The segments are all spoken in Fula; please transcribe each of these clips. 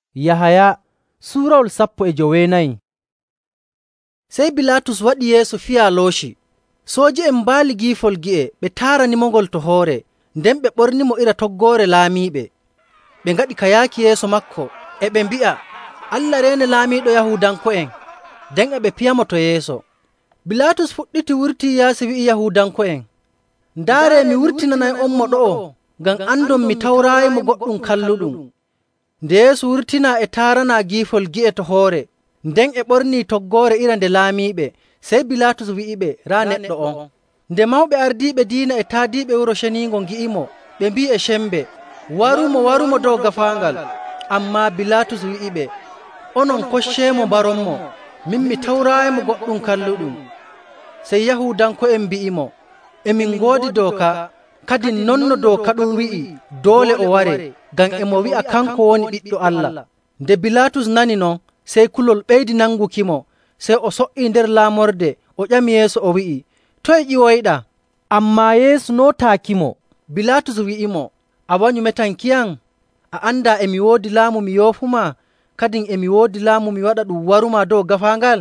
Yahaya suurawol 14. Sey Bilatus waɗi yeeso fiya looshi. Sooji'en mbaali giifol gi'e ɓe taaranimongol to hoore, nden ɓe ɓornimo ira toggoore laamiiɓe. Ɓe ngaɗi ka yaaki yeeso makko, e ɓe mbi'a, Allah reene laamiiɗo Yahuudanko'en, nden e ɓe piyamo to yeeso. Bilatus fuɗɗiti wurtii yaasi wi'i Yahuudanko'en, ndaaree mi wurtinanay on mo ɗo'o, ngam andon mi tawraayimo goɗɗum kalluɗum. Nde Yeesu wurtinaa e taaranaa giifol gi'e to hoore, nden e ɓornii toggoore ira nde laamiiɓe, sey Bilatus wi'iɓe raa neɗɗo on. Nde mawɓe ardiiɓe diina e taadiiɓe Wuro Ceniingo ngi'imo, ɓe mbi'i e cembe, warumo dow gaafaangal. Ammaa Bilatus wi'iɓe, onon kocceemo mbaronmo, min mi tawraayimo goɗɗum kalluɗum. Sey Yahuudanko'en mbi'imo, emin ngoodi dooka, kadi non no dooka ɗum wi'i doole o ware, ngam emo wi'a kanko woni Ɓiɗɗo Allah. Nde Bilatus nani non, sey kulol ɓeydi nangukimo, sey o so''ii nder laamorde, o ƴami Yeesu o wi'i, toye ƴiwoyɗaa? Ammaa Yeesu nootaakimo. Bilatus wi'imo, a wanyu metankiyam? A anndaa emi woodi laamu mi yoofuma, kadin emi woodi laamu mi waɗa ɗum waruma dow gaafaangal?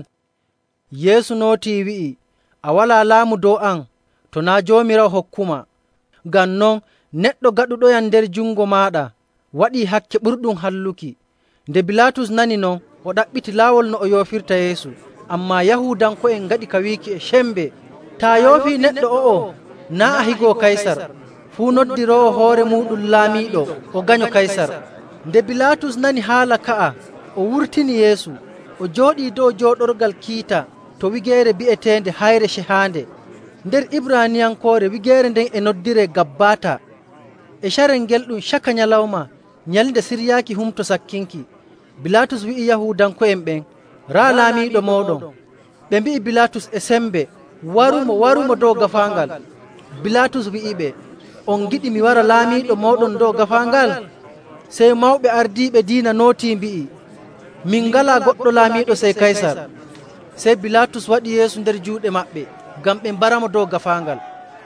Yeesu nootii wi'i, a walaa laamu dow am, to naa Joomiraawo hokkuma. Ngam non neɗɗo gaɗuɗoyam nder jungo maaɗa waɗii hakke ɓurɗum halluki. Nde Bilatus nani non, o ɗaɓɓiti laawol no o yoofirta Yeesu. Ammaa Yahuudanko'en ngaɗi ka wiiki e cembe, taa yoofii neɗɗo o'o, naa a higoo Kaysar. Fuu noddiroowo hoore muɗum laamiiɗo o ganyo Kaysar. Nde Bilatus nani haala ka'a, o wurtini Yeesu, o jooɗii dow jooɗorgal kiita to wigeere bi'eteende Hayre Cehaande. Nder Ibraniyankoore wigeere nden e noddiree Gabbata. E carel ngel ɗum caka nyalawma, nyalnde siryaaki humto sakkinki. Bilatus wi'i Yahuudanko'en ɓen, raa laamiiɗo mooɗon. Ɓe mbi'i Bilatus e sembe, warumo dow gaafaangal. Bilatus wi'iɓe, on giɗi mi wara laamiiɗo mooɗon dow gaafaangal? Sey mawɓe ardiiɓe diina nootii mbi'i, min ngalaa goɗɗo laamiiɗo sey Kaysar. Sey Bilatus waɗi Yeesu nder juuɗe maɓɓe, ngam ɓe mbaramo dow gaafaangal.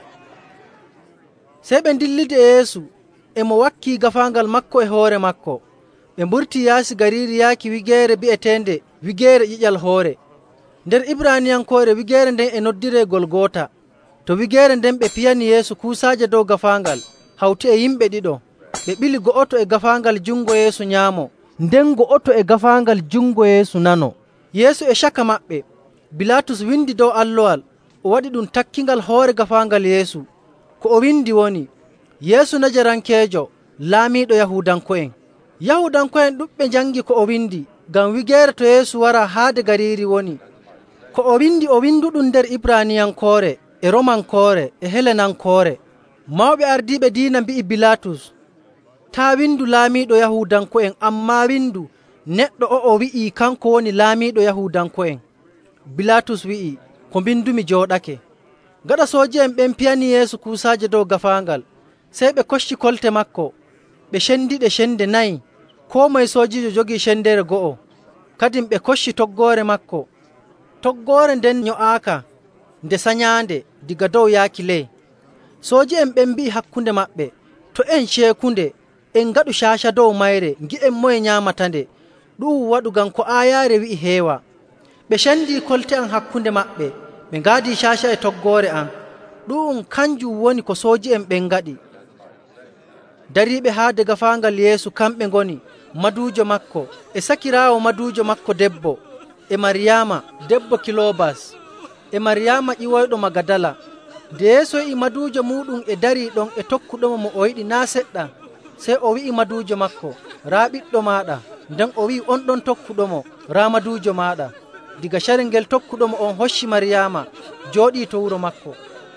Sey ɓe ndillidi e Yeesu, emo wakkii gaafaangal makko e hoore makko. Ɓe mburtii yaasi gariiri yaaki wigeere bi'eteende wigeere ƴiƴal hoore. Nder Ibraniyankoore wigeere nden e noddiree Golgota. To wigeere nden ɓe piyani Yeesu kuusaaje dow gaafaangal, hawti e yimɓe ɗiɗo. Ɓe ɓili go'oto e gaafaangal jungo Yeesu nyaamo, Nden go'oto e gaafaangal jungo Yeesu nano. Yeesu e caka maɓɓe. Bilatus windi dow allowal, o waɗi ɗum takkingal hoore gaafaangal Yeesu. Ko o windi woni, Yeesu Najarankeejo, laamiiɗo Yahuudanko'en. Yahuudanko'en ɗuɓɓe njangi ko o windi, ngam wigeere to Yeesu wara haade gariiri woni. Ko o windi ɗum nder Ibraniyankoore, e Romankoore, e Helenankoore. Mawɓe ardiiɓe diina mbi'i Bilatus, taa windu laamiiɗo Yahuudanko'en, ammaa windu neɗɗo o'o wi'ii kanko woni laamiiɗo Yahuudanko'en. Bilatus wi'i, ko mbindumi jooɗake. Gaɗa sooji'en ɓen piyani Yeesu kuusaaje dow gaafaangal, sey ɓe kocci kolte makko, ɓe cendiɗe cende 4, koo moye soojijo jogii cendere go'o. Kadin ɓe kocci toggoore makko. Toggoore nden nyo'aaka nde sanyaande diga dow yaaki ley. Sooji'en ɓen mbi'i hakkunde maɓɓe, to en ceekunde, en ngaɗu caaca dow mayre, ngi'en moye nyaamata nde. Ɗum waɗu ngam ko aayaare wi'i heewa. Ɓe cendii kolte am hakkunde maɓɓe, ɓe ngaadii caaca e toggoore am. Ɗum kanjum woni ko sooji'en ɓen ngaɗi. Dariiɓe haade gaafaangal Yeesu kamɓe ngoni maduujo makko e sakiraawo maduujo makko debbo, e Maryaama debbo Kiloobas, e Maryaama ƴiwoyɗo Magadala. Nde Yeesu yi'i maduujo muɗum e darii ɗon e tokkuɗomo mo o yiɗi naa seɗɗa, sey o wi'i maduujo makko, raa ɓiɗɗo maaɗa. Nden o wi'i on ɗon tokkuɗomo, raa maduujo maaɗa. Diga carel ngel tokkuɗomo on hocci Maryaama, jooɗii to wuro makko.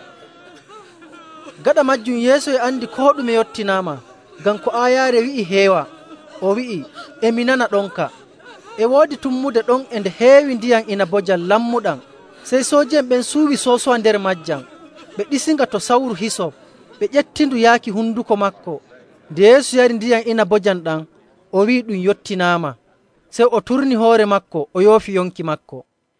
Gaɗa majjum Yeesu e andi koo ɗume yottinaama, ngam ko aayaare wi'i heewa. O wi'i, emi nana ɗonka. E woodi tummude ɗon e nde heewi ndiyam inabojam lammuɗam. Sey sooji'en ɓen suuwi soosowa nder majjam. Ɓe ɗisinga to sawru hisop, ɓe ƴettindu yaaki hunduko makko. Nde Yeesu yari ndiyam inabojam ɗam, o wi'i ɗum yottinaama. Sey o turni hoore makko, o yoofi yonki makko.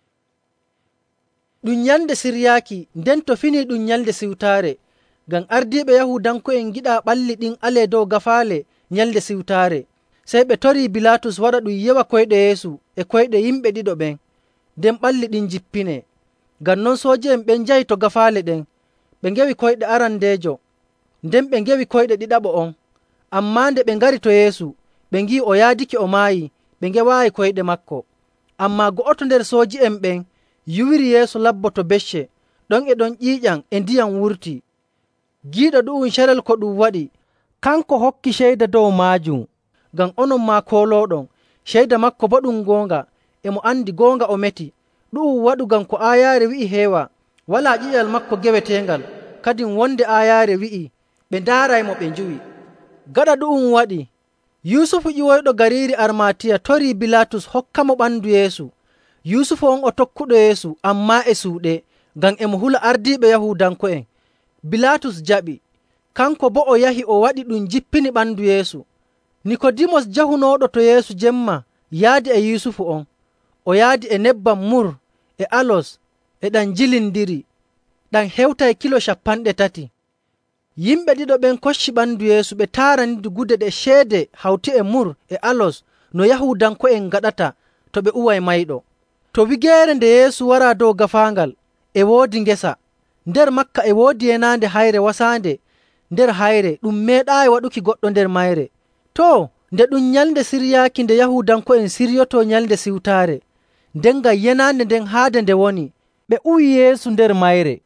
Ɗum nyalnde siryaaki, nden to finii ɗum nyalnde siwtaare, ngam ardiiɓe Yahuudanko'en giɗaa ɓalli ɗin alee dow gafaale nyalnde siwtaare. Sey ɓe tori Bilatus waɗa ɗum yewa koyɗe Yeesu e koyɗe yimɓe ɗiɗo ɓen, nden ɓalli ɗin jippine. Ngam non sooji'en ɓen njahi to gafaale ɗen, ɓe ngewi koyɗe arandeejo, nden ɓe ngewi koyɗe ɗiɗaɓo on. Ammaa nde ɓe ngari to Yeesu, ɓe ngi'i o yaadiki o maayi, ɓe ngewaayi koyɗe maako. Ammaa go'oto nder sooji'en ɓen yuwiri Yeesu labbo to becce, ɗon e ɗon ƴiiƴam e ndiyam wurti. Giiɗo ɗu'um carel ko ɗum waɗi, kanko hokki ceyda dow maajum. ngam onon maa koolooɗon, ceyda makko bo ɗum goonga, e mo andi goonga o meti. Ɗu'um waɗu ngam ko aayaare wi'i heewa, walaa ƴiƴal makko geweteengal, kadin wonde aayaare wi'i, ɓe ndaaraymo ɓe njuwi. Gaɗa ɗu'um waɗi, Yusufu ƴiwoyɗo gariiri Armatiya torii Bilatus hokkamo ɓandu Yeesu. Yusufu on o tokkuɗo Yeesu, ammaa e suuɗe, ngam emo hula ardiiɓe Yahuudanko'en. Bilatus jaɓi, kanko boo o yahi o waɗi ɗum jippini ɓandu Yeesu. Nikodimos jahunooɗo to Yeesu jemma yaadi e Yusufu on. O yaadi e nebbam mur e alos e ɗam jilindiri, ɗam hewtay kilo 30. Yimɓe ɗiɗo ɓen kocci ɓandu Yeesu ɓe taaranidi gude ɗe ceede hawti e mur e alos no Yahuudanko'en gaɗata to ɓe uway mayɗo. To wigeere nde Yeesu wara dow gafaangal, e woodi ngesa. Nder makka e woodi yenaande hayre wasaande nder hayre ɗum meeɗaayi waɗuki goɗɗo nder mayre. To, nde ɗum nyalnde siryaaki nde Yahuudanko'en siryoto nyalnde siwtaare, nden ngam yenaande nden haade nde woni, ɓe uwi Yeesu nder mayre.